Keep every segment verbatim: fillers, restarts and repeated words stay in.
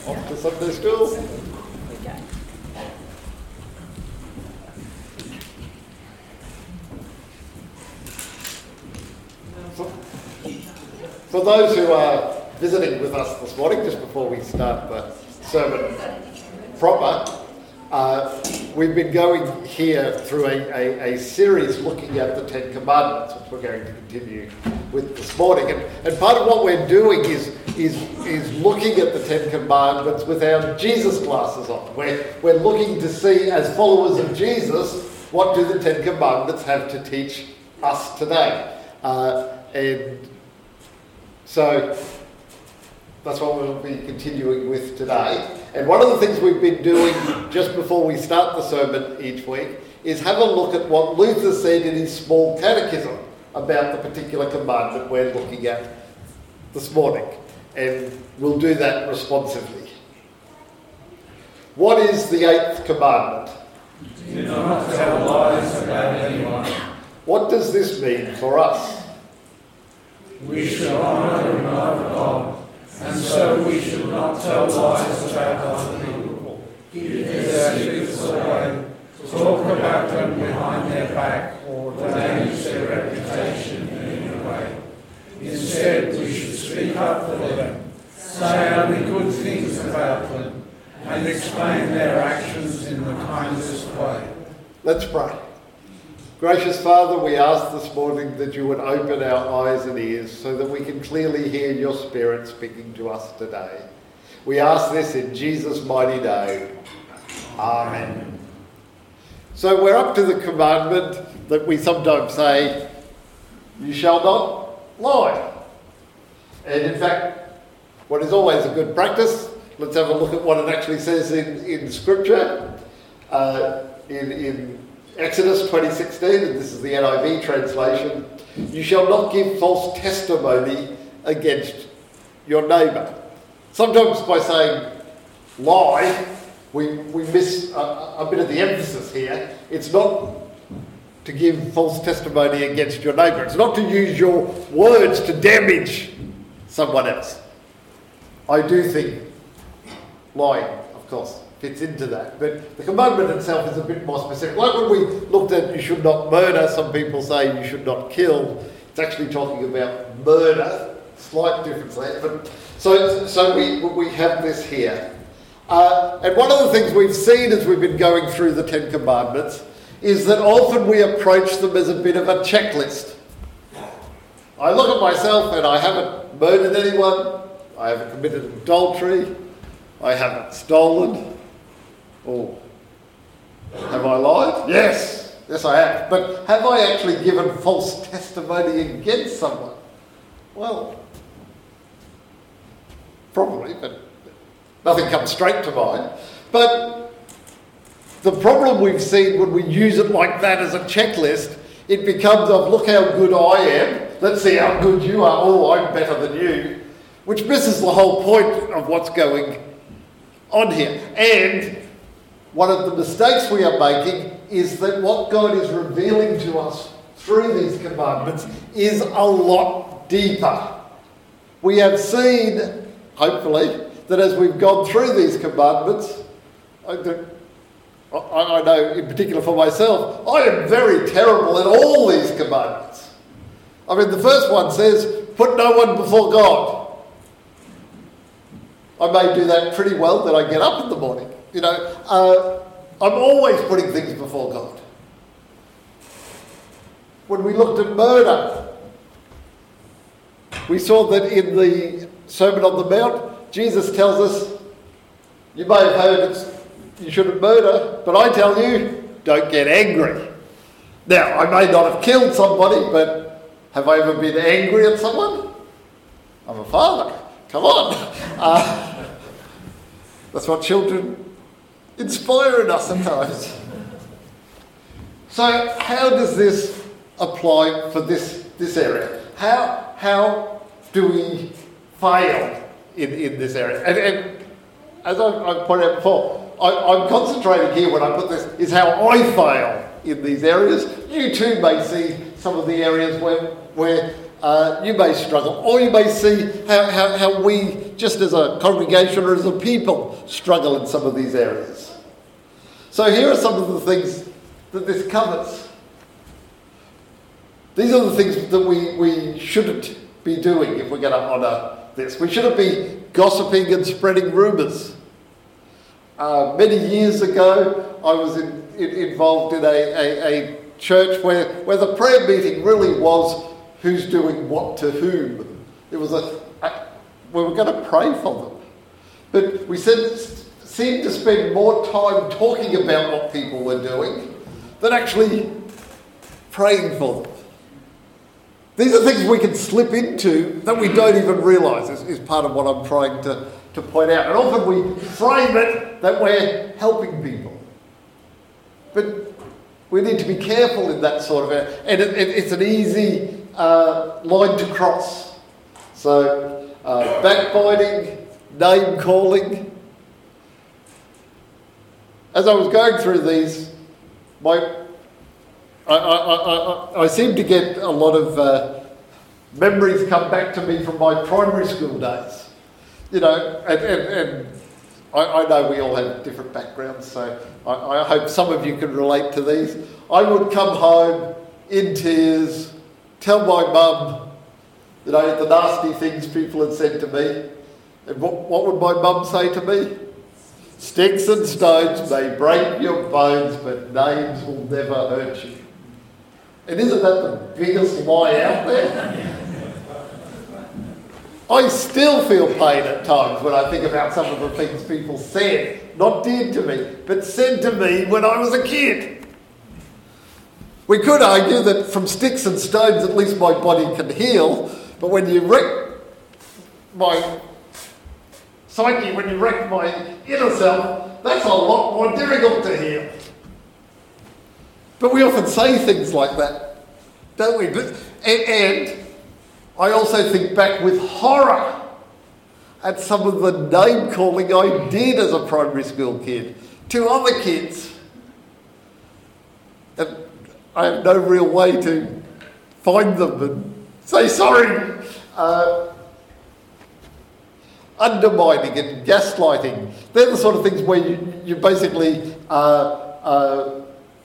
Off to Sunday school. For, for those who are visiting with us this morning, just before we start the sermon proper, uh, we've been going here through a, a, a series looking at the Ten Commandments, which we're going to continue with this morning. And, and part of what we're doing is, is, is looking at the Ten Commandments with our Jesus glasses on. We're, we're looking to see, as followers of Jesus, what do the Ten Commandments have to teach us today. Uh, and so that's what we'll be continuing with today. And one of the things we've been doing just before we start the sermon each week is have a look at what Luther said in his small catechism about the particular commandment we're looking at this morning. And we'll do that responsively. What is the eighth commandment? Do not tell lies about anyone. What does this mean for us? We should honour and love God, and so we should not tell lies about other people, give their secrets away, talk about them behind their back, or damage their reputation in any way. Instead, we should speak up for them, say only good things about them, and explain their actions in the kindest way. Let's pray. Gracious Father, we ask this morning that you would open our eyes and ears so that we can clearly hear your Spirit speaking to us today. We ask this in Jesus' mighty name. Amen. So we're up to the commandment that we sometimes say, you shall not lie. And in fact, what is always a good practice, let's have a look at what it actually says in, in Scripture. Uh, in, in Exodus twenty sixteen, and this is the N I V translation, you shall not give false testimony against your neighbour. Sometimes by saying lie, we, we miss a, a bit of the emphasis here. It's not to give false testimony against your neighbour. It's not to use your words to damage someone else. I do think lying, of course, fits into that. But the commandment itself is a bit more specific. Like when we looked at you should not murder, some people say you should not kill. It's actually talking about murder. Slight difference there. But so so we we have this here. Uh, and one of the things we've seen as we've been going through the Ten Commandments is that often we approach them as a bit of a checklist. I look at myself and I haven't murdered anyone, I haven't committed adultery, I haven't stolen. Oh, have I lied? Yes, yes I have. But have I actually given false testimony against someone? Well, probably, but nothing comes straight to mind. But the problem we've seen when we use it like that as a checklist, it becomes of look how good I am, let's see how good you are, oh, I'm better than you, which misses the whole point of what's going on here. And one of the mistakes we are making is that what God is revealing to us through these commandments is a lot deeper. We have seen, hopefully, that as we've gone through these commandments, I, I know in particular for myself, I am very terrible at all these commandments. I mean, the first one says, put no one before God. I may do that pretty well, that I get up in the morning. You know, uh, I'm always putting things before God. When we looked at murder, we saw that in the Sermon on the Mount, Jesus tells us, you may have heard it's, you shouldn't murder, but I tell you, don't get angry. Now, I may not have killed somebody, but have I ever been angry at someone? I'm a father. Come on. Uh, that's what children inspire in us sometimes. So how does this apply for this, this area? How how do we fail in, in this area? And, and as I, I pointed out before, I, I'm concentrating here when I put this, is how I fail in these areas. You too may see some of the areas where, where uh, you may struggle, or you may see how, how, how we, just as a congregation or as a people, struggle in some of these areas. So here are some of the things that this covers. These are the things that we, we shouldn't be doing if we're going to honour this. We shouldn't be gossiping and spreading rumours. Uh, many years ago, I was in, in, involved in a, a, a church where, where the prayer meeting really was who's doing what to whom. It was a, a we were going to pray for them. But we said, seemed to spend more time talking about what people were doing than actually praying for them. These are things we can slip into that we don't even realise is, is part of what I'm trying to, to point out. And often we frame it that we're helping people. But we need to be careful in that sort of area. And it, it, it's an easy uh, line to cross. So, uh, backbiting, name calling. As I was going through these, my I, I, I, I seem to get a lot of uh, memories come back to me from my primary school days. You know, and, and, and I, I know we all have different backgrounds, so I, I hope some of you can relate to these. I would come home in tears, tell my mum, you know, the nasty things people had said to me. And what, what would my mum say to me? Sticks and stones may break your bones, but names will never hurt you. And isn't that the biggest lie out there? I still feel pain at times when I think about some of the things people said, not did to me, but said to me when I was a kid. We could argue that from sticks and stones at least my body can heal, but when you wreck my psyche, when you wreck my inner self, that's a lot more difficult to heal. But we often say things like that, don't we? But, and, and I also think back with horror at some of the name calling I did as a primary school kid to other kids. And I have no real way to find them and say sorry. Uh, undermining and gaslighting, they're the sort of things where you, you basically uh, uh,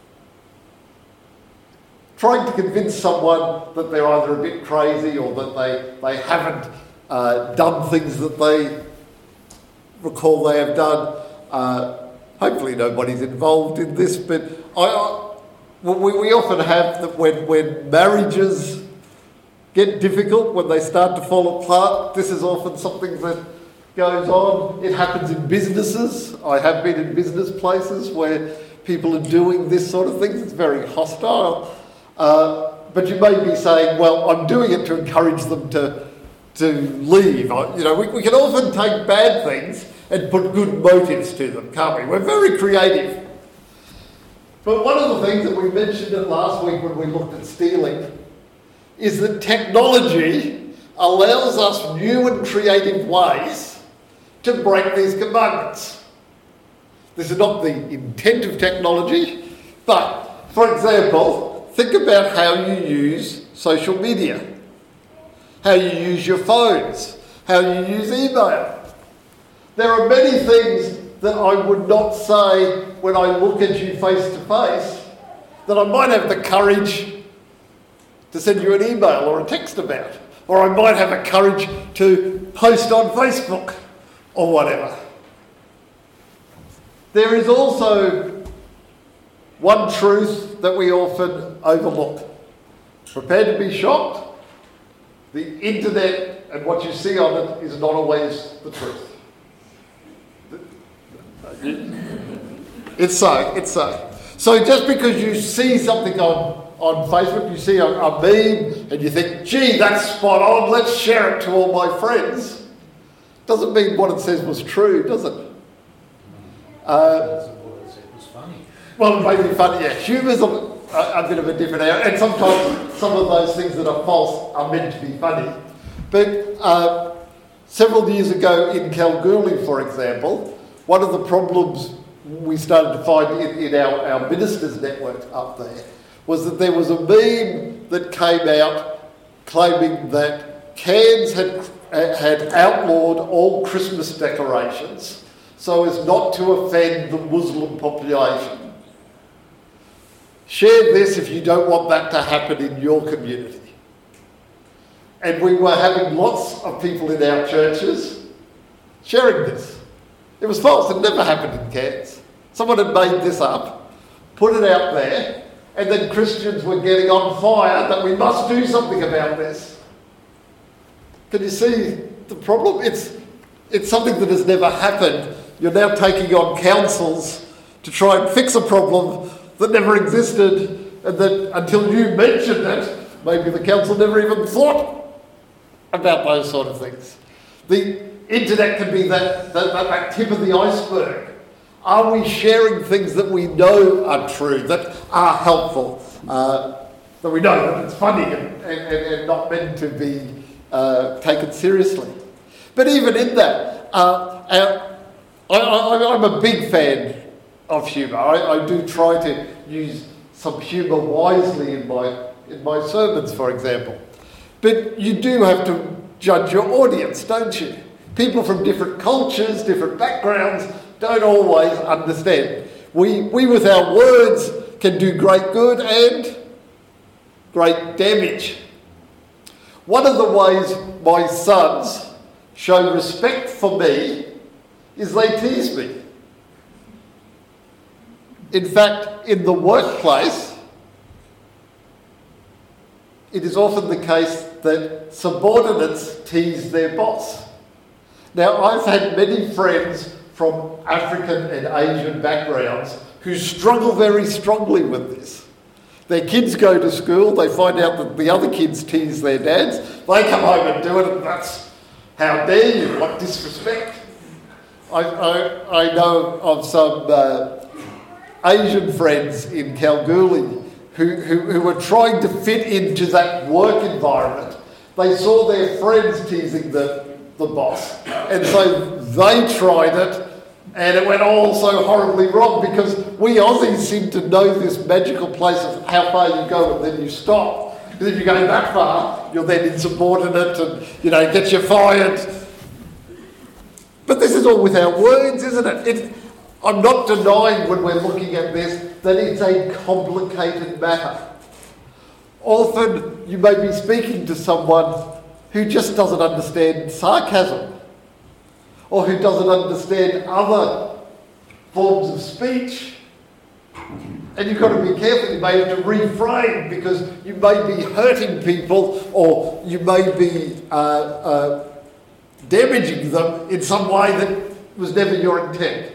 trying to convince someone that they're either a bit crazy or that they, they haven't uh, done things that they recall they have done. Uh, hopefully nobody's involved in this, but I, I, we, we often have that when, when marriages get difficult, when they start to fall apart, this is often something that goes on. It happens in businesses. I have been in business places where people are doing this sort of thing. It's very hostile. Uh, but you may be saying, well, I'm doing it to encourage them to to leave. I, you know, we, we can often take bad things and put good motives to them, can't we? We're very creative. But one of the things that we mentioned it last week when we looked at stealing is that technology allows us new and creative ways to break these commandments. This is not the intent of technology, but, for example, think about how you use social media, how you use your phones, how you use email. There are many things that I would not say when I look at you face to face that I might have the courage to send you an email or a text about, or I might have a courage to post on Facebook or whatever. There is also one truth that we often overlook. Prepare to be shocked. The internet and what you see on it is not always the truth. It's so, it's so. So just because you see something on, on Facebook, you see a, a meme and you think, gee, that's spot on, let's share it to all my friends. Doesn't mean what it says was true, does it? Uh, well, it may be funny, yeah. Humour's a, a, a bit of a different area, and sometimes some of those things that are false are meant to be funny. But uh, several years ago in Kalgoorlie, for example, one of the problems we started to find in, in our, our ministers' network up there was that there was a meme that came out claiming that Cairns had, had outlawed all Christmas decorations so as not to offend the Muslim population. Share this if you don't want that to happen in your community. And we were having lots of people in our churches sharing this. It was false. It never happened in Cairns. Someone had made this up, put it out there, and then Christians were getting on fire that we must do something about this. Can you see the problem? It's, it's something that has never happened. You're now taking on councils to try and fix a problem that never existed, and that until you mentioned it, maybe the council never even thought about those sort of things. The internet can be that, that, that, that tip of the iceberg. Are we sharing things that we know are true, that are helpful, uh, that we know that it's funny and, and, and not meant to be uh, taken seriously? But even in that, uh, our, I, I, I'm a big fan of humour. I, I do try to use some humour wisely in my in my sermons, for example. But you do have to judge your audience, don't you? People from different cultures, different backgrounds, don't always understand. We, we with our words can do great good and great damage. One of the ways my sons show respect for me is they tease me. In fact, in the workplace, it is often the case that subordinates tease their boss. Now, I've had many friends from African and Asian backgrounds who struggle very strongly with this. Their kids go to school, they find out that the other kids tease their dads, they come home and do it, and that's, how dare you, what disrespect. I, I, I know of some uh, Asian friends in Kalgoorlie who, who, who were trying to fit into that work environment. They saw their friends teasing the, the boss, and so they tried it, and it went all so horribly wrong because we Aussies seem to know this magical place of how far you go and then you stop. Because if you go that far, you're then insubordinate and, you know, get you fired. But this is all with our words, isn't it? it I'm not denying when we're looking at this that it's a complicated matter. Often you may be speaking to someone who just doesn't understand sarcasm, or who doesn't understand other forms of speech. And you've got to be careful. You may have to reframe because you may be hurting people, or you may be uh, uh, damaging them in some way that was never your intent.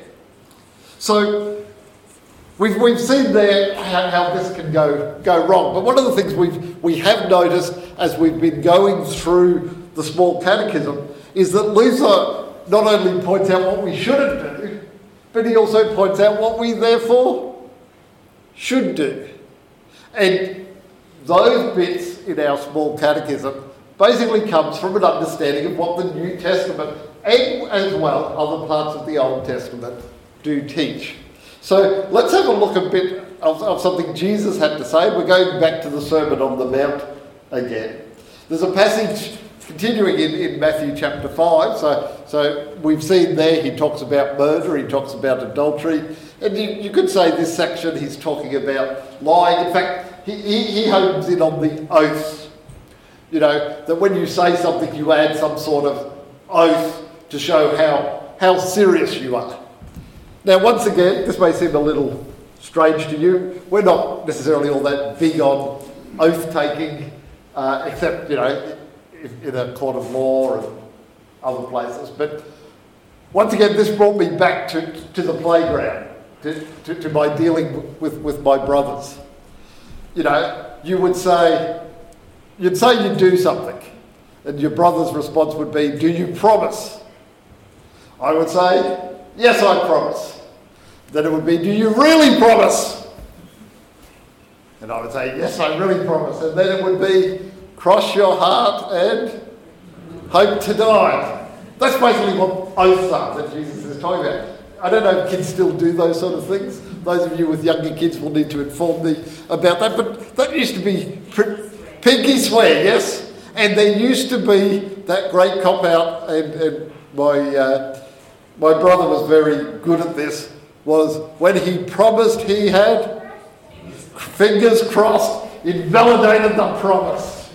So we've we've seen there how, how this can go go wrong. But one of the things we've we have noticed as we've been going through the small catechism is that Luther not only points out what we shouldn't do, but he also points out what we therefore should do. And those bits in our small catechism basically comes from an understanding of what the New Testament and as well other parts of the Old Testament do teach. So let's have a look a bit of, of something Jesus had to say. We're going back to the Sermon on the Mount again. There's a passage continuing in, in Matthew chapter five. So, so we've seen there he talks about murder, he talks about adultery. And you, you could say this section he's talking about lying. In fact, he, he, he homes in on the oaths. You know, that when you say something, you add some sort of oath to show how, how serious you are. Now, once again, this may seem a little strange to you. We're not necessarily all that big on oath-taking, uh, except, you know, in a court of law and other places. But once again, this brought me back to, to the playground, to, to, to my dealing with, with my brothers. You know, you would say, you'd say you'd do something, and your brother's response would be, do you promise? I would say, yes, I promise. Then it would be, do you really promise? And I would say, yes, I really promise. And then it would be, cross your heart and hope to die. That's basically what oaths are that Jesus is talking about. I don't know if kids still do those sort of things. Those of you with younger kids will need to inform me about that. But that used to be pinky swear, yes? And there used to be that great cop-out, and, and my, uh, my brother was very good at this, was when he promised he had, fingers crossed, invalidated the promise.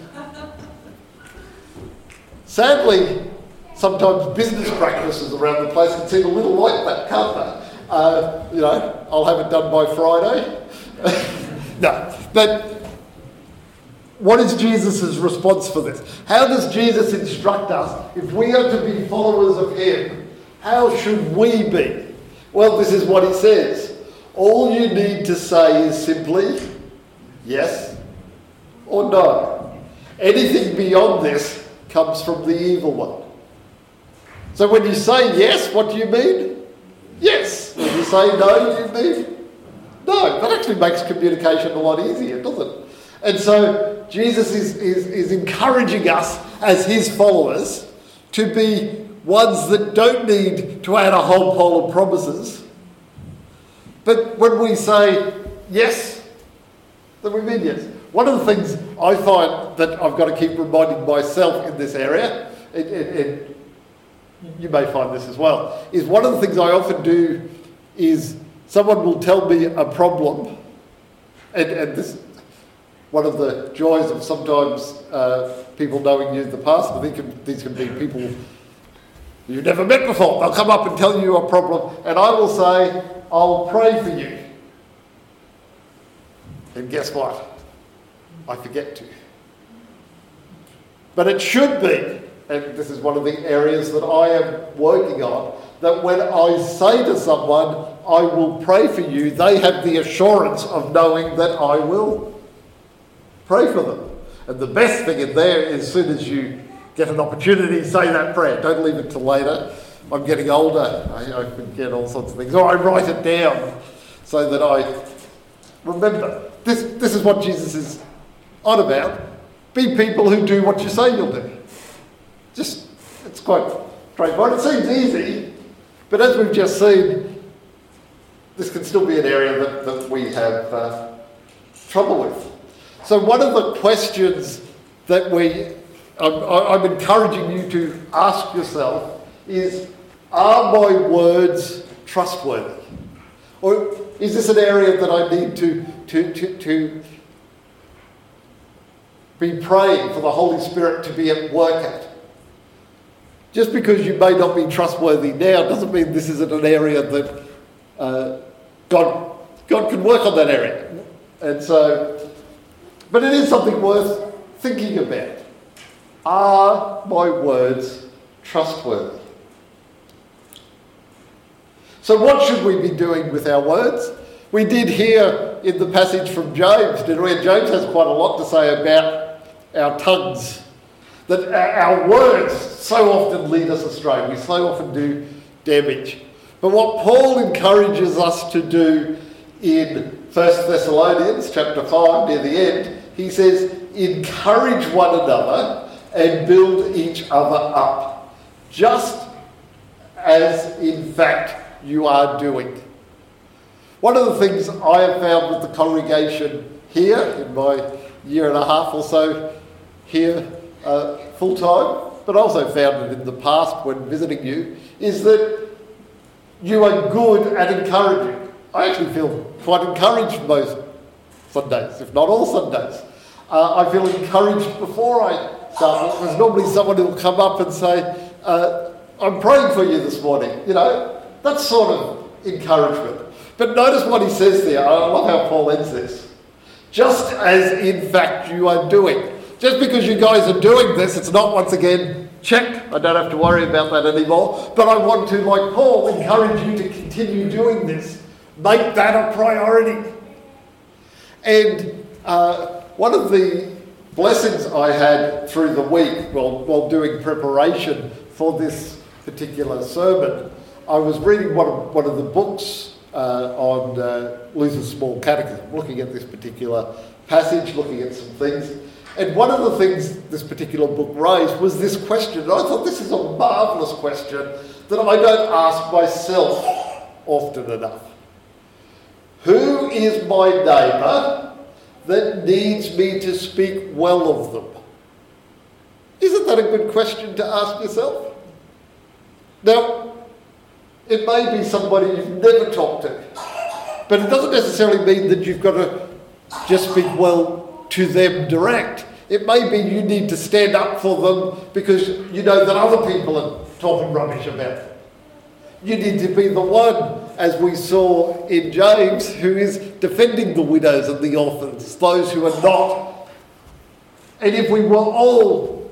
Sadly, sometimes business practices around the place can seem a little like that, can't they? Uh, you know, I'll have it done by Friday. No, but what is Jesus' response for this? How does Jesus instruct us? If we are to be followers of him, how should we be? Well, this is what he says. All you need to say is simply yes or no. Anything beyond this comes from the evil one. So when you say yes, what do you mean? Yes. When you say no, you mean no. That actually makes communication a lot easier, doesn't it? And so Jesus is, is, is encouraging us as his followers to be ones that don't need to add a whole pile of promises. But when we say yes, then we mean yes. One of the things I find that I've got to keep reminding myself in this area, and, and, and you may find this as well, is one of the things I often do is someone will tell me a problem, and, and this one of the joys of sometimes uh, people knowing you in the past, I think these can be people you've never met before. They'll come up and tell you a problem, and I will say, I'll pray for you. And guess what? I forget to. But it should be, and this is one of the areas that I am working on, that when I say to someone, I will pray for you, they have the assurance of knowing that I will pray for them. And the best thing in there is as soon as you get an opportunity to say that prayer, don't leave it till later. I'm getting older, I, I forget all sorts of things, or I write it down so that I remember. This, this is what Jesus is on about. Be people who do what you say you'll do. Just, it's quite straightforward. It seems easy, but as we've just seen, this can still be an area that, that we have uh, trouble with. So one of the questions that we, I'm, I'm encouraging you to ask yourself is, are my words trustworthy? Or is this an area that I need to, to, to, to be praying for the Holy Spirit to be at work at? Just because you may not be trustworthy now doesn't mean this isn't an area that uh, God, God can work on that area. And so, but it is something worth thinking about. Are my words trustworthy? So what should we be doing with our words? We did hear in the passage from James, didn't we? James has quite a lot to say about our tongues. That our words so often lead us astray. We so often do damage. But what Paul encourages us to do in First Thessalonians chapter five, near the end, he says, encourage one another and build each other up, just as in fact you are doing. One of the things I have found with the congregation here in my year and a half or so here uh, full time, but also found it in the past when visiting you, is that you are good at encouraging. I actually feel quite encouraged most Sundays, if not all Sundays. Uh, I feel encouraged before I start. There's normally someone who will come up and say, uh, I'm praying for you this morning. You know, that's sort of encouragement. But notice what he says there. I love how Paul ends this. Just as in fact you are doing. Just because you guys are doing this, it's not once again, check, I don't have to worry about that anymore. But I want to, like Paul, encourage you to continue doing this. Make that a priority. And uh, one of the blessings I had through the week while, while doing preparation for this particular sermon, I was reading one of, one of the books uh, on uh, Luther's Small Catechism, looking at this particular passage, looking at some things. And one of the things this particular book raised was this question. And I thought this is a marvellous question that I don't ask myself often enough. Who is my neighbour that needs me to speak well of them? Isn't that a good question to ask yourself? Now, it may be somebody you've never talked to, but it doesn't necessarily mean that you've got to just speak well to them direct. It may be you need to stand up for them because you know that other people are talking rubbish about them. You need to be the one, as we saw in James, who is defending the widows and the orphans, those who are not. And if we were all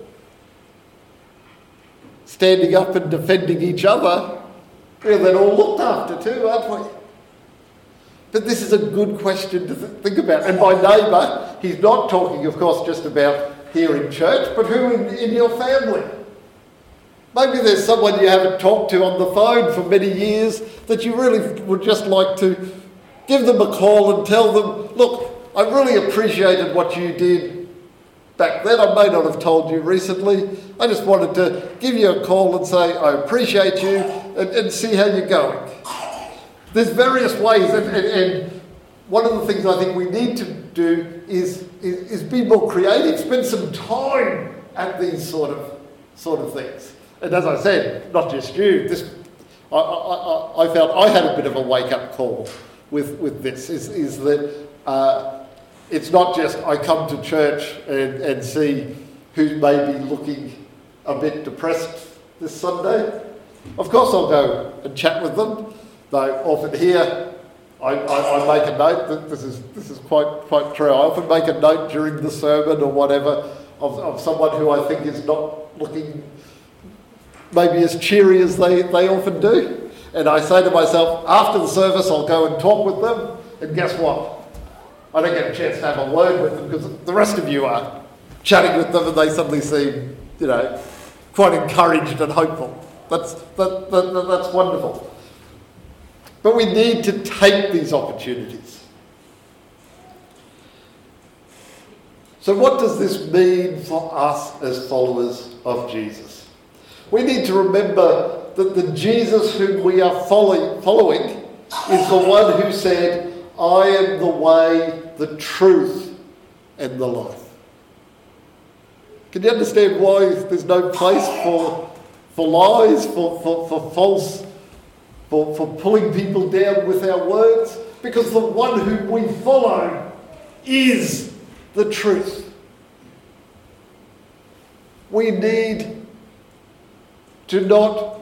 standing up and defending each other, we're then all looked after too, aren't we? But this is a good question to th- think about. And by neighbour, he's not talking, of course, just about here in church, but who in, in your family. Maybe there's someone you haven't talked to on the phone for many years that you really would just like to give them a call and tell them, look, I really appreciated what you did back then. I may not have told you recently. I just wanted to give you a call and say I appreciate you and, and see how you're going. There's various ways, and, and, and one of the things I think we need to do is, is, is be more creative, spend some time at these sort of sort of things. And as I said, not just you, this I, I, I felt I had a bit of a wake-up call with, with this, is, is that uh, it's not just I come to church and, and see who may be looking a bit depressed this Sunday. Of course I'll go and chat with them, though often here I, I, I make a note that this is this is quite quite true. I often make a note during the sermon or whatever of, of someone who I think is not looking maybe as cheery as they, they often do. And I say to myself, after the service I'll go and talk with them, and guess what? I don't get a chance to have a word with them because the rest of you are chatting with them and they suddenly seem, you know, quite encouraged and hopeful. That's, that, that, that's wonderful. But we need to take these opportunities. So what does this mean for us as followers of Jesus? We need to remember that the Jesus whom we are following, following is the one who said, I am the way, the truth, and the life. Can you understand why there's no place for, for lies, for, for, for false, for, for pulling people down with our words? Because the one whom we follow is the truth. We need to not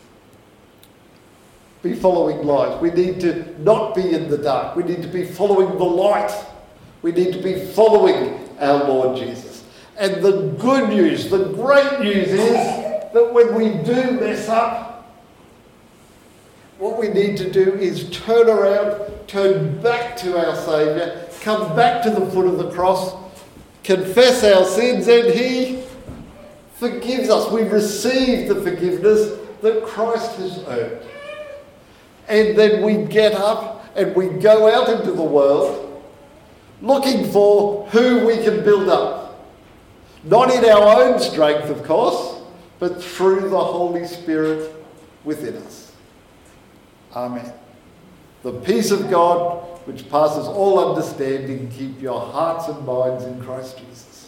be following lies. We need to not be in the dark. We need to be following the light. We need to be following our Lord Jesus. And the good news, the great news is that when we do mess up, what we need to do is turn around, turn back to our Saviour, come back to the foot of the cross, confess our sins, and He forgives us. We receive the forgiveness that Christ has earned. And then we get up and we go out into the world looking for who we can build up. Not in our own strength, of course, but through the Holy Spirit within us. Amen. The peace of God, which passes all understanding, keep your hearts and minds in Christ Jesus.